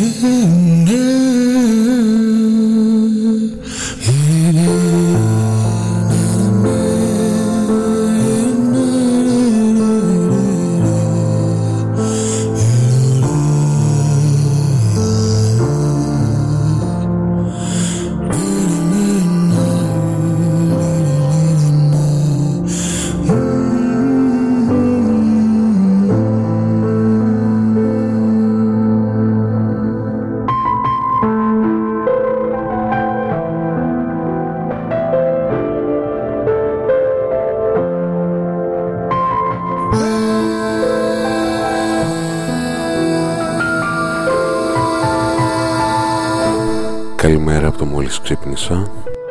Καλημέρα από το μόλις ξύπνησα.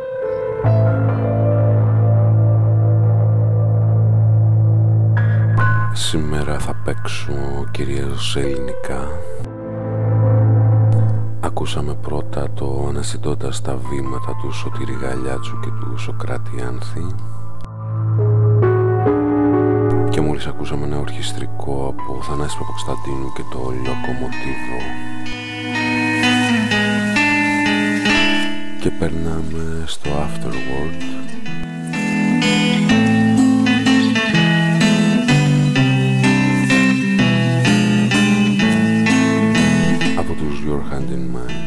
Σήμερα θα παίξω κυρίως ελληνικά. Ακούσαμε πρώτα το «Ανασυντώντας τα βήματα» του Σωτήρη Γαλιάτσου και του Σοκράτη Άνθη. Και μόλις ακούσαμε ένα ορχιστρικό από Θανάση Παπακοσταντίνου και το «Λοκομοτίβο». Και περνάμε στο Afterworld. Από τους Your Hand in Mine.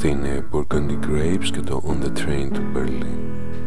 Αυτή είναι Burgundy Grapes και το On the Train to Berlin.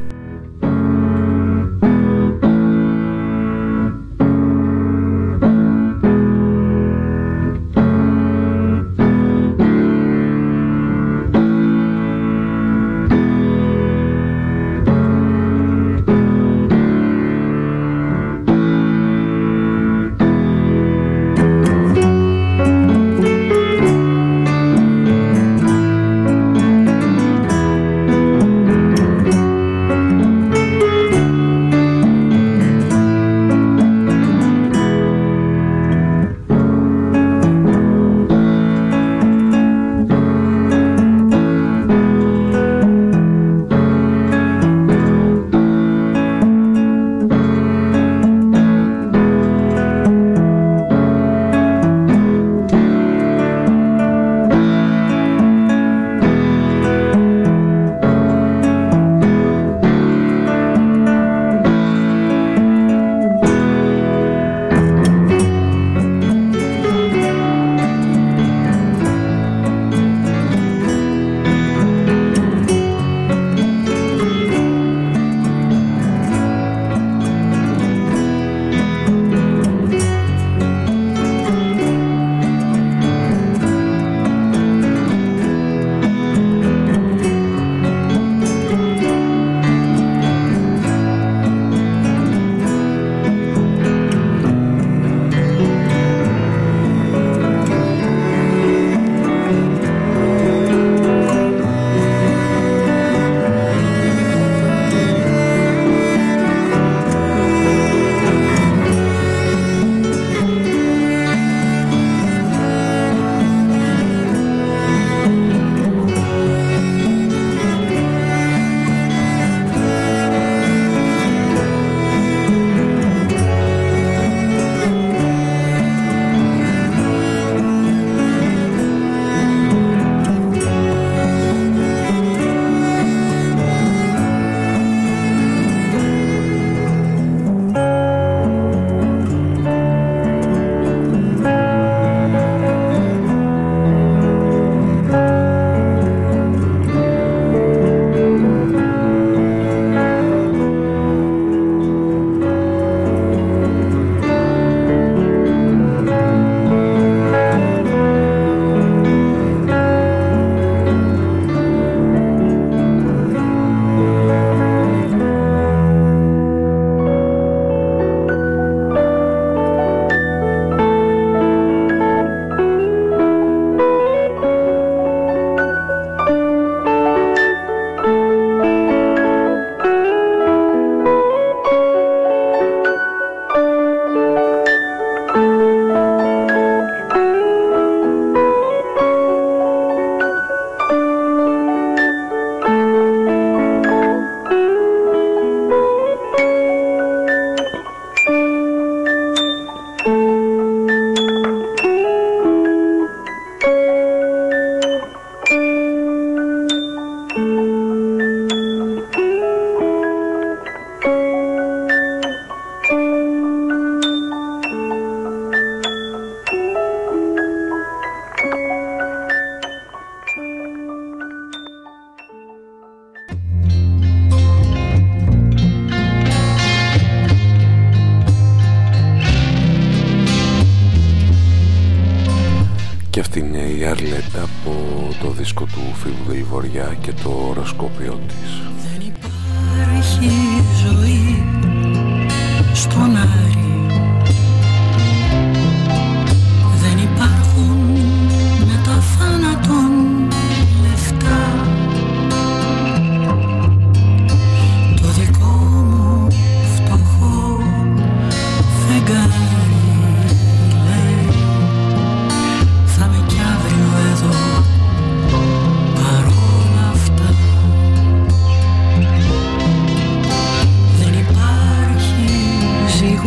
Και αυτή είναι η Arlette από το δίσκο του Φίλου Δελβοριά και το οροσκόπιο της. Δεν υπάρχει ζωή στον Άρη, δεν υπάρχουν με τα θάνατον λεφτά. Το δικό μου φτωχό φεγγάρι λέει θα με κι αύριο εδώ παρόλα αυτά. Δεν υπάρχει ζυγό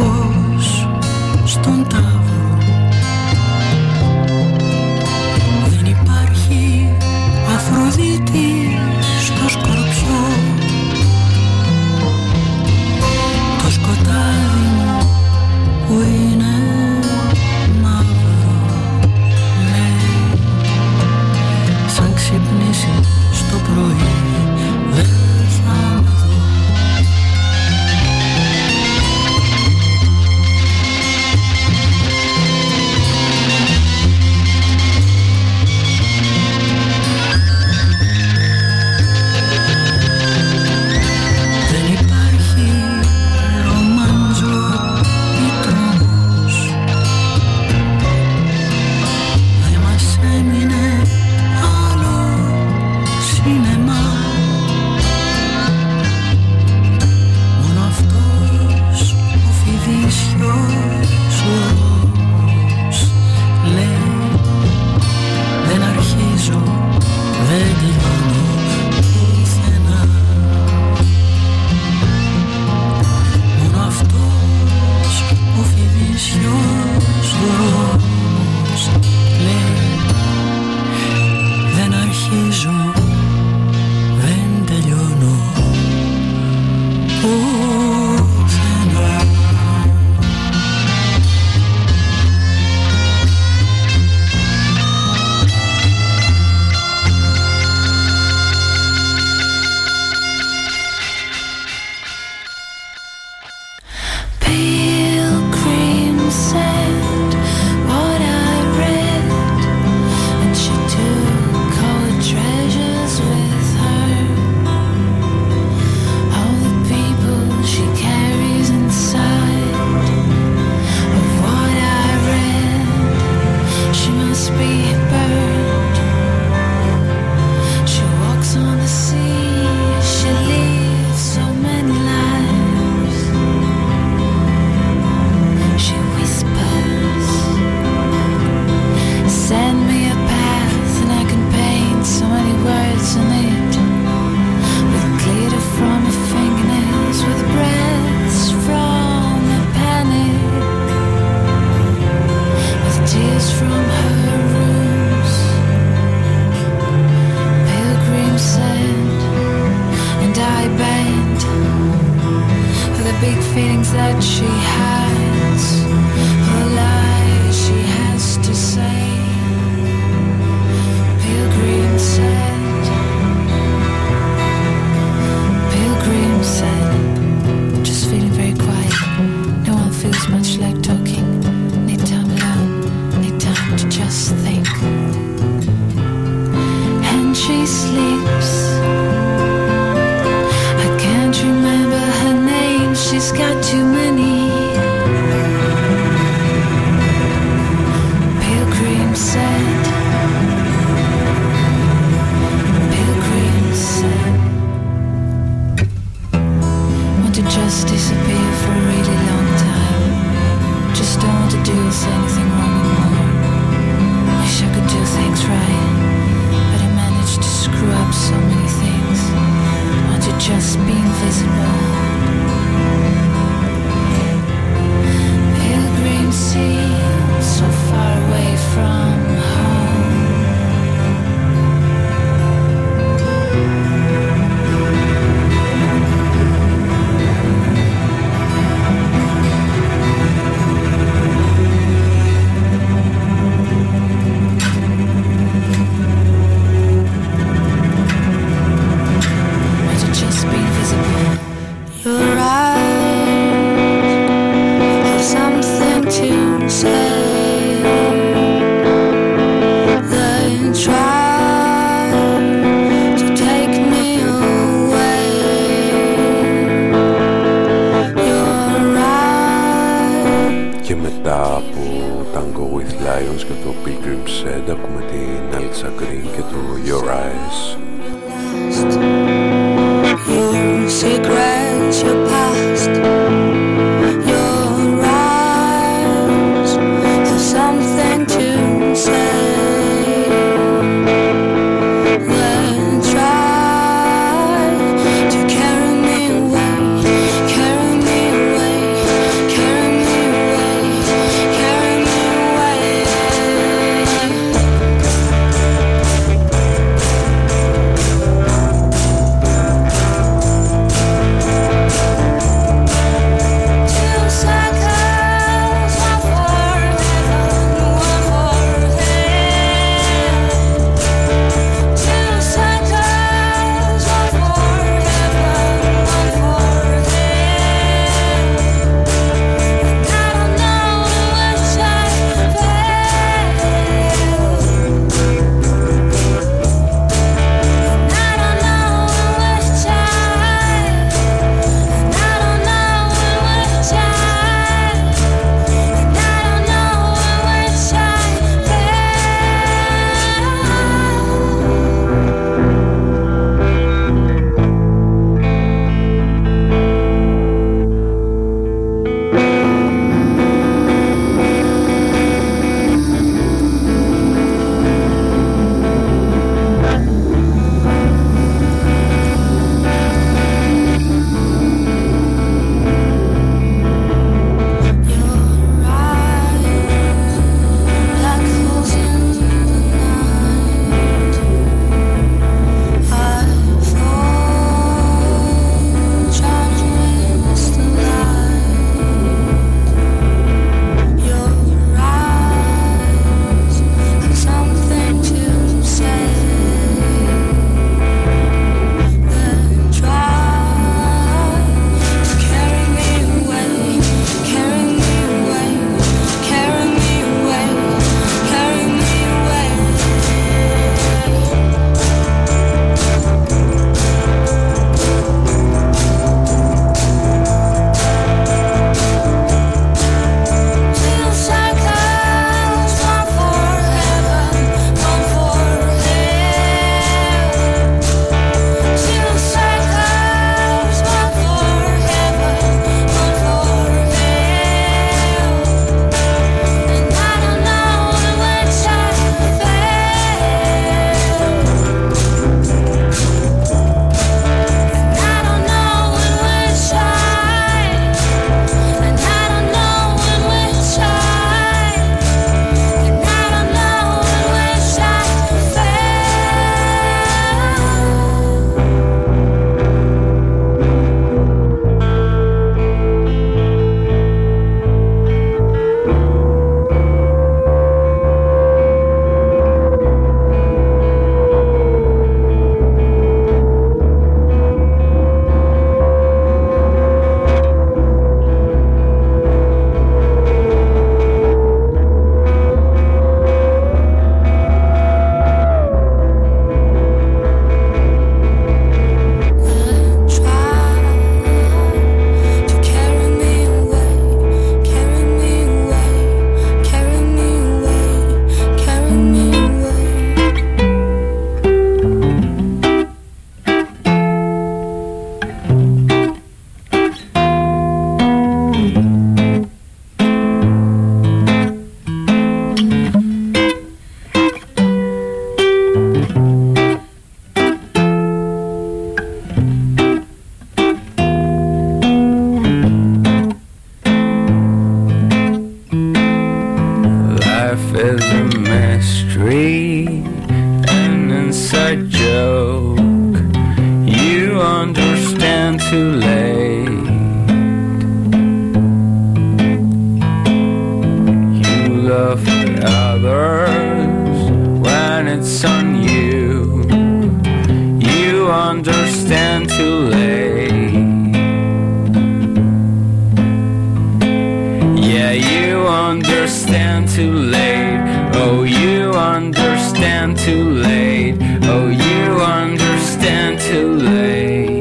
understand too late. Oh, you understand too late. Oh, you understand too late.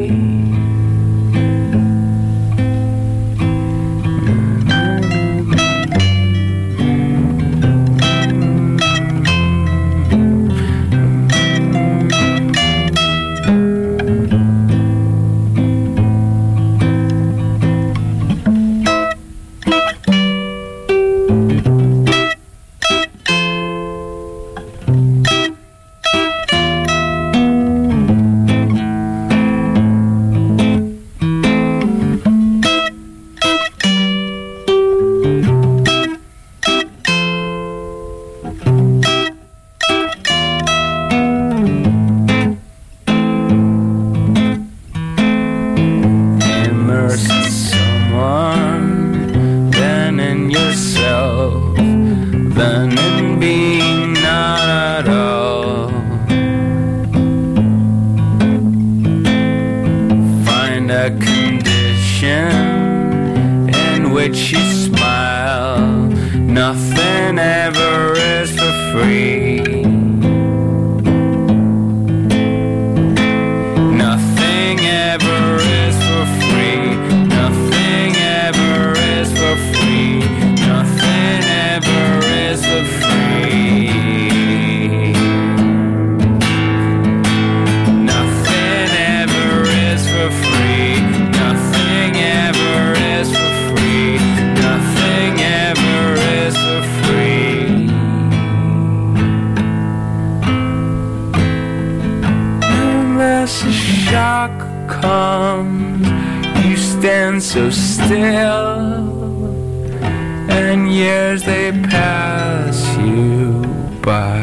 So still, and years they pass you by.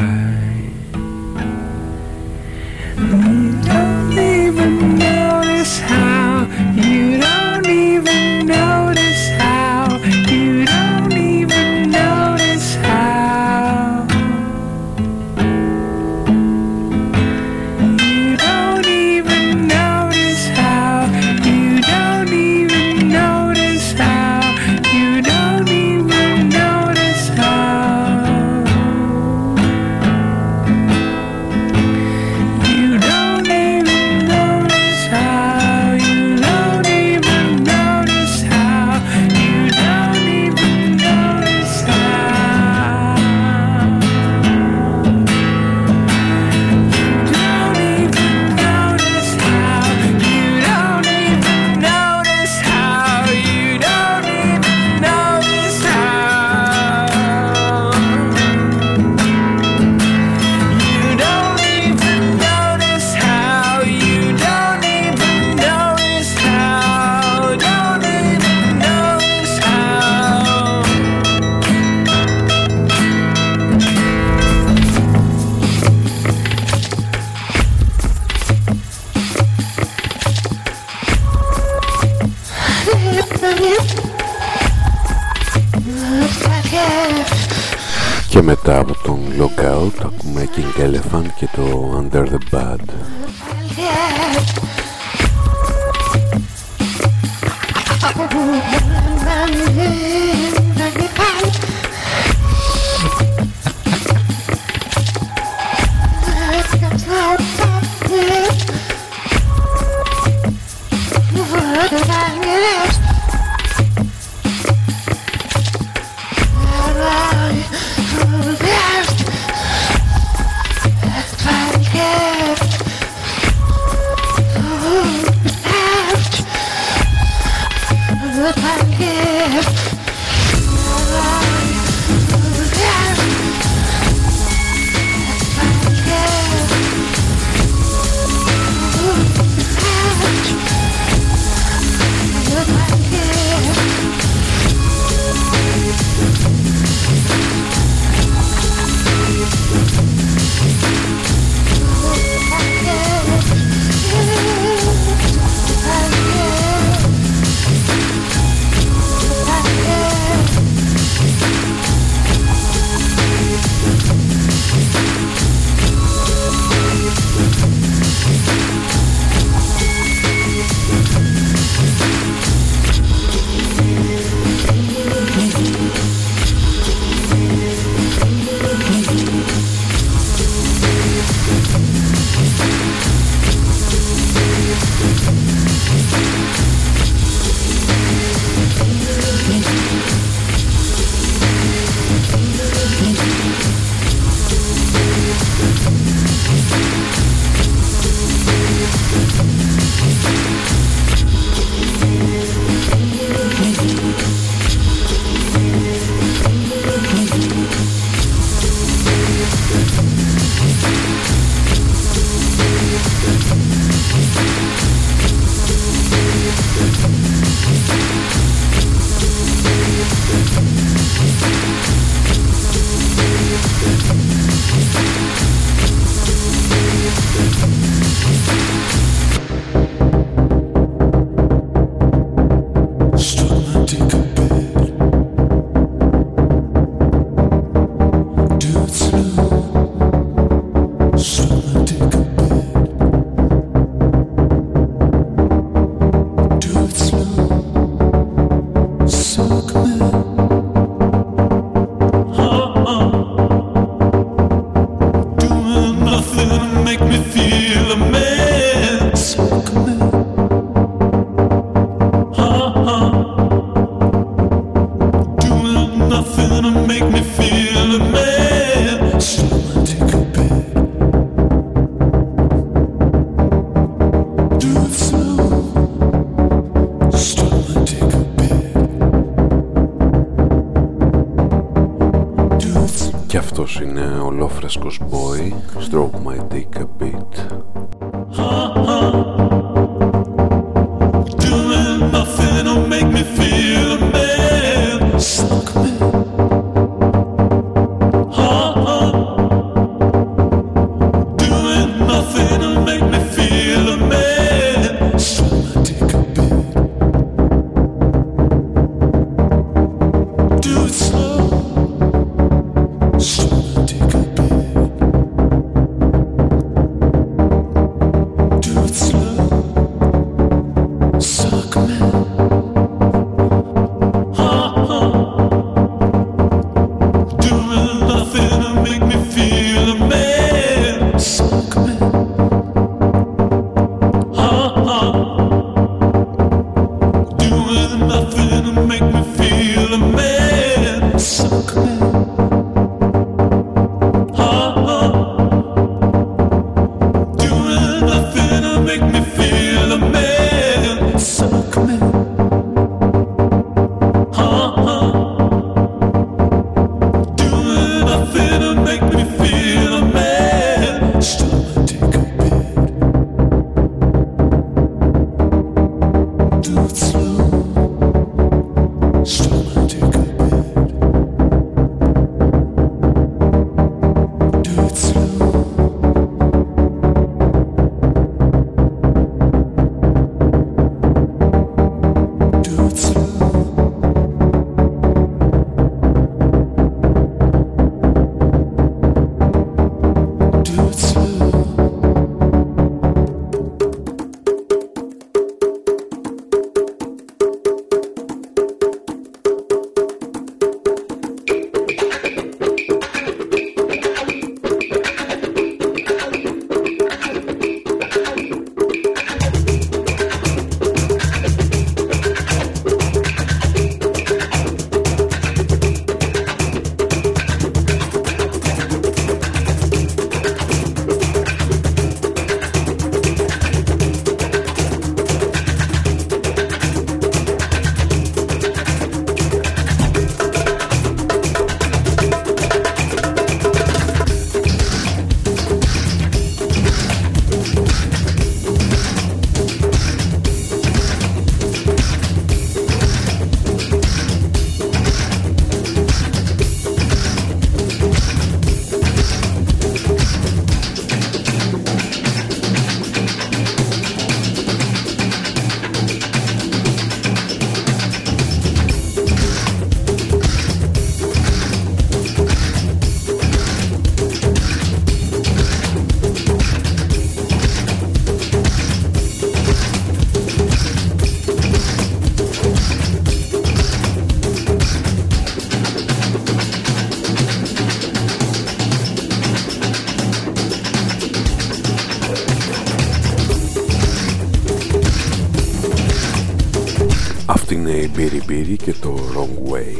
You don't even notice how. You don't even notice how. You don't even notice how. You don't even notice how. You don't even notice how. You don't even notice how. You don't even notice how. You don't even notice how. You don't even notice how. You don't even notice how. You don't even notice how. You don't even notice how. You don't even notice how. You don't even notice how. Don't even notice how. Και μετά από τον Lockout ακούμε King Elephant και το Under the Bed. Good Και αυτός είναι ο ολόφρεσκος boy, Stroke My Dick a Bit. Doing nothing to make me feel a man. Suck me. Doing nothing to make me feel a man. Suck my dick a bit. Do it slow. Suck my dick a bit. Do it slow. Suck me. Doing nothing to make me feel a man. Suck me. Doing nothing to make me feel a man. Suck me. Doing nothing to make me feel a man. Suck me. Doing nothing to make me feel a man. Still my dick a bit. Do it slow. Still my dick a bit. Do it slow. Do it slow. Do it slow. Αυτή είναι η Μπίρι Μπίρι και το Wrong Way.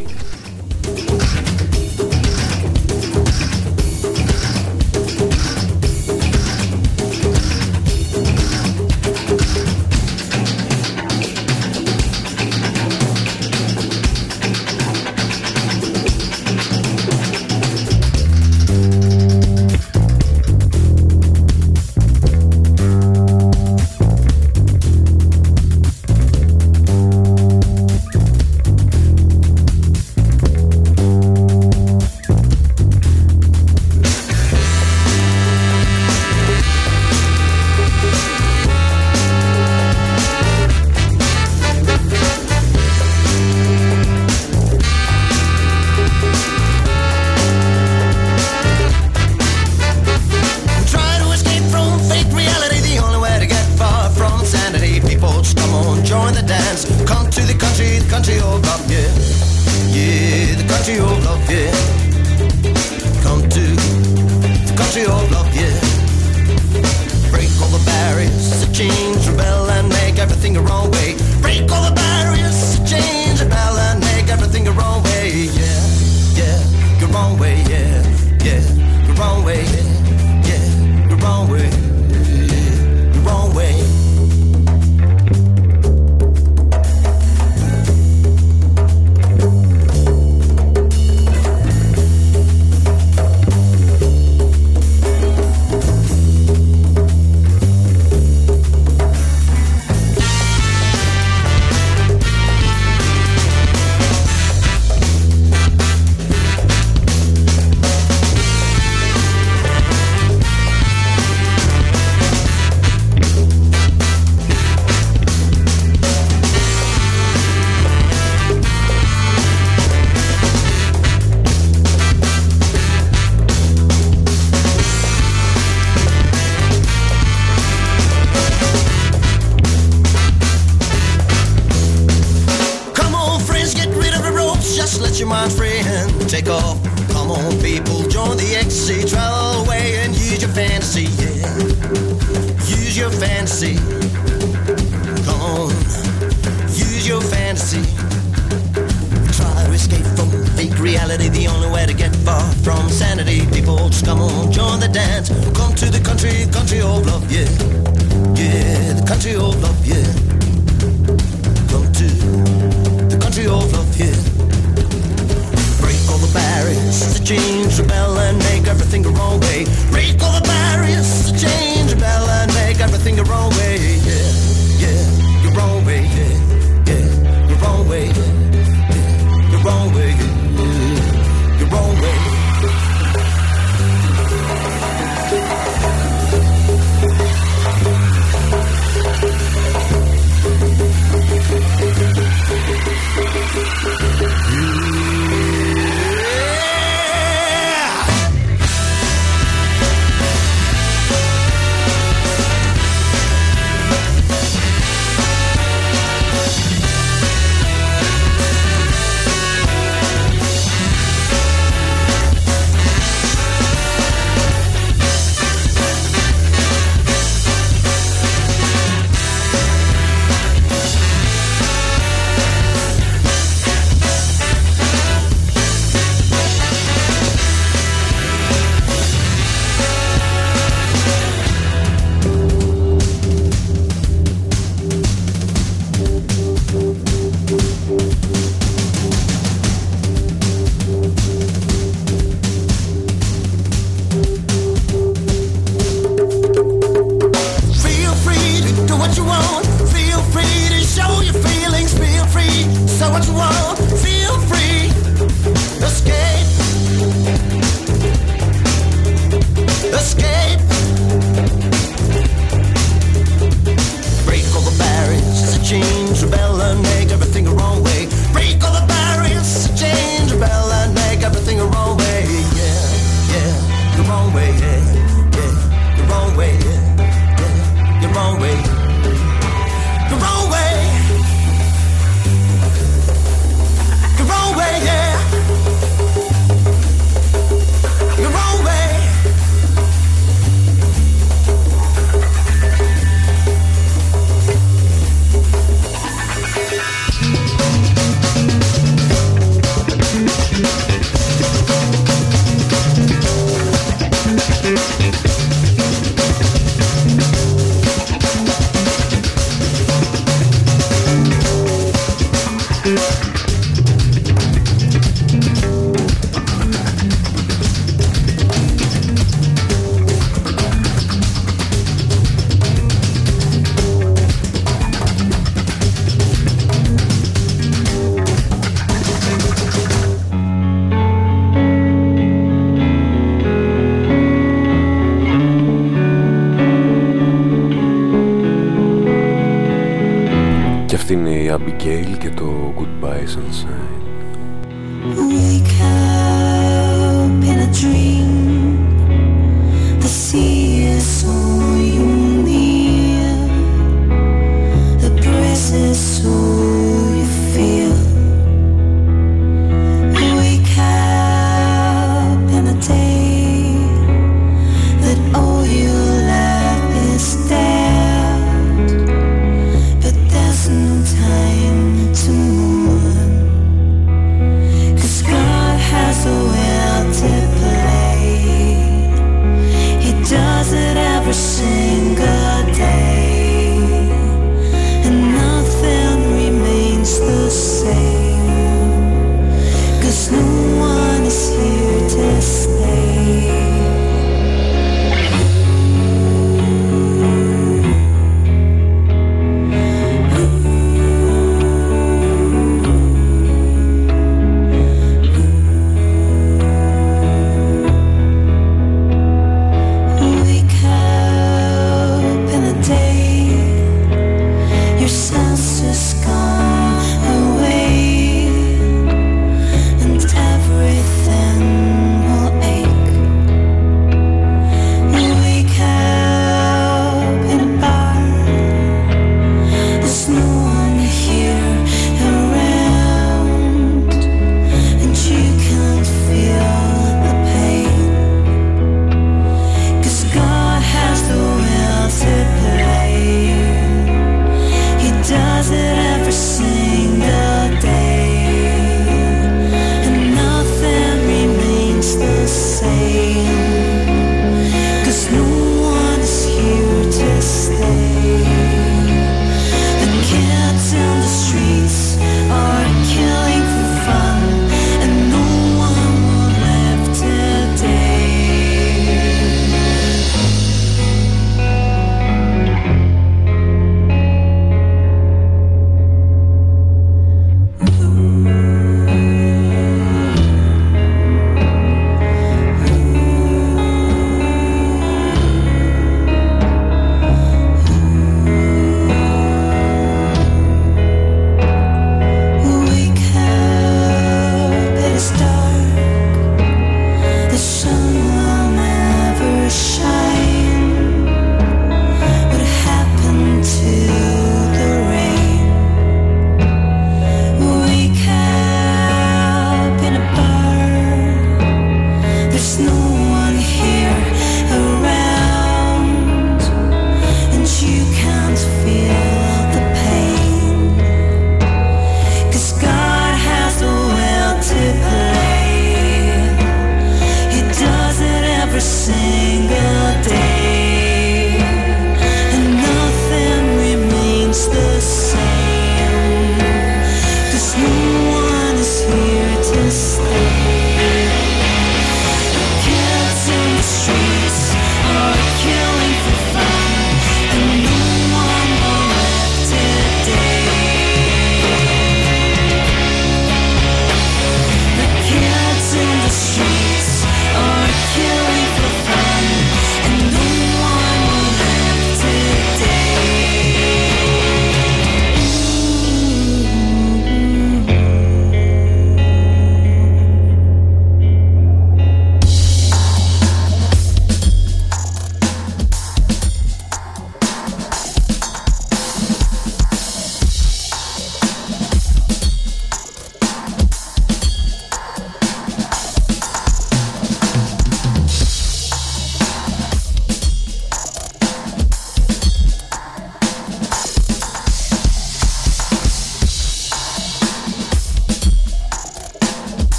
take off. Come on, people, join the ecstasy. Travel away and use your fantasy, yeah. Use your fantasy. Come on, use your fantasy. Try to escape from fake reality. The only way to get far from sanity. People, just come on, join the dance. Come to the country, country of love, yeah. Yeah, the country of love, yeah. Come to the country of love, yeah. Break all the barriers, the change, rebel and make everything the wrong way. Break all the barriers, the change, rebel and make everything the wrong way, yeah. Yeah, your wrong way, yeah. Yeah, your wrong way, yeah. Yeah, your wrong way, yeah. Your wrong way. Abigail και το Goodbye Sunshine. Wake up in a dream. The sea is so near. The breeze is so you feel. Wake up in a day that all you love is dead. But there's no time to mourn, 'cause God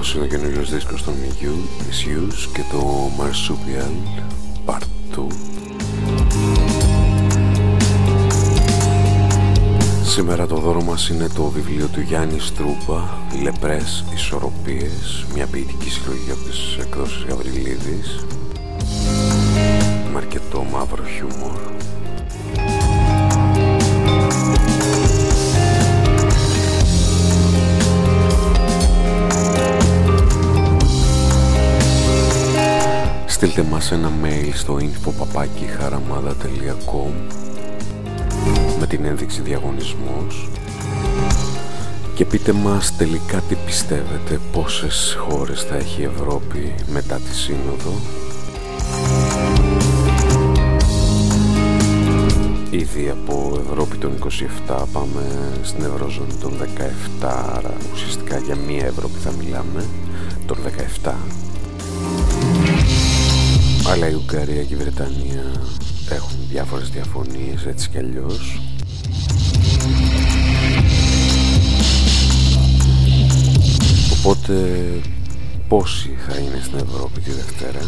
Αυτός είναι ο καινούριος δίσκος των Muse και το Marsupial Part 2. Σήμερα το δώρο μας είναι το βιβλίο του Γιάννη Στρούπα, «Λεπρές Ισορροπίες», μια ποιητική συλλογή από τις εκδόσεις Γαβριλίδης, με αρκετό μαύρο χιούμορ. Στείλτε μας ένα mail στο info@haramada.com με την ένδειξη διαγωνισμός και πείτε μας τελικά τι πιστεύετε, πόσες χώρες θα έχει η Ευρώπη μετά τη Σύνοδο. Ήδη από Ευρώπη των 27 πάμε στην Ευρωζώνη των 17, άρα ουσιαστικά για μία Ευρώπη θα μιλάμε, των 17. Αλλά η Ουγγαρία και η Βρετανία έχουν διάφορες διαφωνίες έτσι κι αλλιώς. Οπότε πόσοι θα είναι στην Ευρώπη τη Δευτέρα?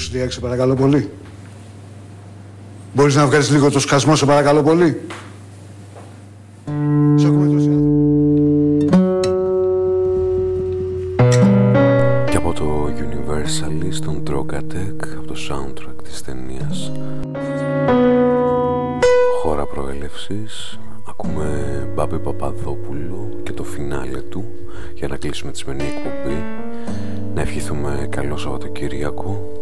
CDX, σε παρακαλώ πολύ. Μπορείς να βγάλεις λίγο το σκασμό, σε παρακαλώ πολύ. Σε ακούμε τόσοι άνθρωποι. Και από το Universalist, τον Drogatec, από το soundtrack της ταινίας Χώρα Προέλευσης, ακούμε Μπάμπη Παπαδόπουλο και το φινάλε του για να κλείσουμε τη σημερινή εκπομπή. Να ευχηθούμε καλό Σαββατοκύριακο.